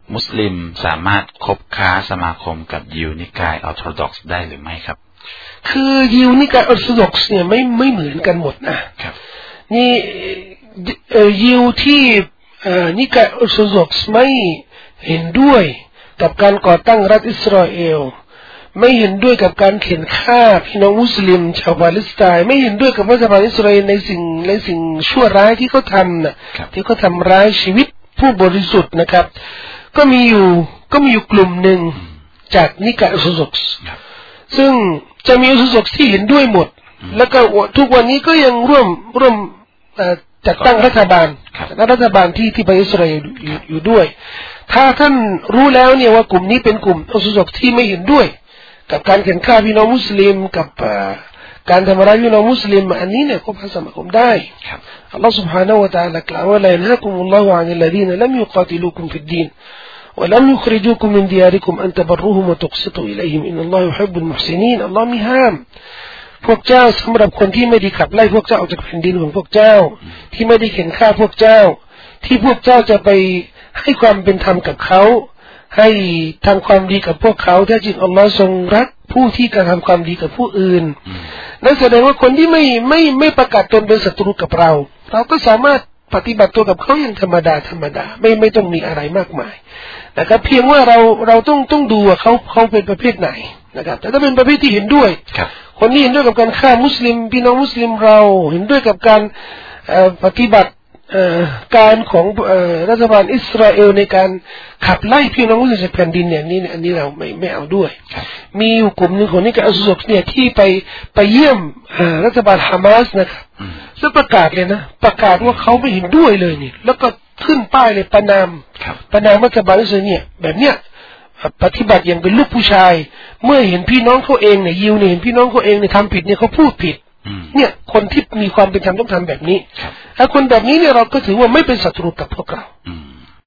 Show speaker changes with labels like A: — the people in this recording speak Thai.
A: มุสลิมสามารถคบค้าสมาคมกับยิวนิกายออร์โธดอกซ์ได้หรือไม่ครับ
B: คือยิวนิกายออร์โธดอกซ์เนี่ยไม่เหมือนกันหมดนะครับนี่ยิวที่นิกายออร์โธดอกซ์ไม่เห็นด้วยกับการก่อตั้งรัฐอิสราเอลไม่เห็นด้วยกับการเข็นฆ่าพี่น้องมุสลิมชาวปาเลสไตน์ไม่เห็นด้วยกับรัฐบาลอิสราเอลในสิ่งชั่วร้ายที่เขาทำนะที่เขาทำร้ายชีวิตผู้บริสุทธิ์นะครับก็มีอยู่กลุ่มหนึ่งจากนิกายออร์โธดอกซ์ซึ่งจะมีออร์โธดอกซ์ที่เห็นด้วยหมดแล้วก็ทุกวันนี้ก็ยังร่วมจัดตั้งรัฐบาลที่ประเทศอิสราเอลอยู่ด้วยถ้าท่านรู้แล้วเนี่ยว่ากลุ่มนี้เป็นกลุ่มออร์โธดอกซ์ที่ไม่เห็นด้วยกับการเข็นฆ่าพี่น้องมุสลิมกับการทำร้ายพี่น้องมุสลิมอันนี้เนี่ยก็พาสมาคมได้อัลลอฮฺ سبحانه และ تعالى กล่าวว่าลานะกุมุลลอฮุอานิลลดีนลัมยุกาติลูกุมฟิดดีนولم يخرجوكم من دياركم أن تبروهم وتقسطوا إليهم إن الله يحب المحسنينอัลลอฮฺมีห้ามพวกเจ้าสำหรับคนที่ไม่ได้ขับไล่พวกเจ้าออกจากแผ่นดินของพวกเจ้าที่ไม่ได้เข็นฆ่าพวกเจ้าที่พวกเจ้าจะไปให้ความเป็นธรรมกับเขาให้ทำความดีกับพวกเขาแท้จริงอัลลอฮฺทรงรักผู้ที่กระทำความดีกับผู้อื่นนั่นแสดงว่าคนที่ไม่ประกาศตนเป็นศัตรูกับเราก็สามารถปฏิบัติตัวกับเขาอย่างธรรมดาไม่ต้องมีอะไรมากมายนะครับเพียงว่าเราต้องดูว่าเขาเป็นประเภทไหนนะครับแต่ถ้าเป็นประเภทที่เห็นด้วยคนนี้เห็นด้วยกับการฆ่ามุสลิมพี่น้องมุสลิมเราเห็นด้วยกับการปฏิบัติการของรัฐบาลอิสราเอลในการขับไล่พี่น้องมุสลิมจากแผ่นดินเนี่ยอันนี้เราไม่เอาด้วยมีอยู่กลุ่มหนึ่งของนิกายอัลซุกเนี่ยที่ไปเยี่ยมรัฐบาลฮามาสนะครับซึ่งประกาศเลยนะประกาศว่าเขาไม่เห็นด้วยเลยนี่แล้วก็ขึ้นป้ายเลยประนามรัฐบาลอิสราเอลเนี่ยแบบเนี้ยปฏิบัติอย่างเป็นลูกผู้ชายเมื่อเห็นพี่น้องเขาเองเนี่ยยิวเนี่ยเห็นพี่น้องเขาเองเนี่ยทำผิดเนี่ยเขาพูดผิดเนี่ยคนที่มีความเป็นธรรมต้องทำแบบนี้ถ้าคนแบบนี้เนี่ยเราก็ถือว่าไม่เป็นศัตรูกับพวกเรา